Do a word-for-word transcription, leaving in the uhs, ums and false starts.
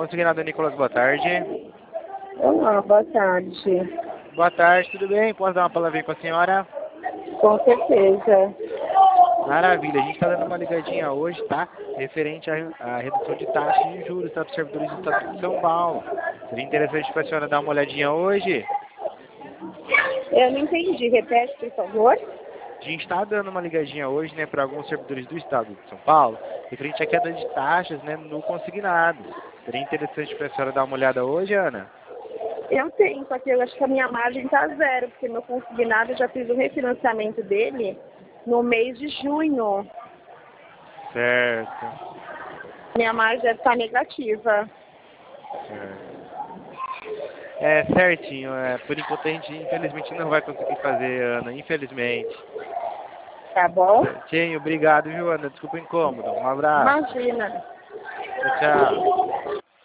Consignado Nicolas, boa tarde. Olá, boa tarde. Boa tarde, tudo bem? Posso dar uma palavrinha com a senhora? Com certeza. Maravilha, a gente está dando uma ligadinha hoje, tá? Referente à, à redução de taxas de juros, tá? Para os servidores do Estado de São Paulo. Seria interessante para a senhora dar uma olhadinha hoje? Eu não entendi. Repete, por favor. A gente está dando uma ligadinha hoje, né, para alguns servidores do Estado de São Paulo, referente à queda de taxas, né, no consignado. Seria interessante para a senhora dar uma olhada hoje, Ana? Eu tenho, só que eu acho que a minha margem está zero, porque meu consignado, eu já fiz o refinanciamento dele no mês de junho. Certo. Minha margem deve estar negativa. Certo. É, certinho. É, por enquanto a gente, infelizmente, não vai conseguir fazer, Ana. Infelizmente. Tá bom? Certinho. Obrigado, viu, Ana? Desculpa o incômodo. Um abraço. Imagina. Tchau, tchau.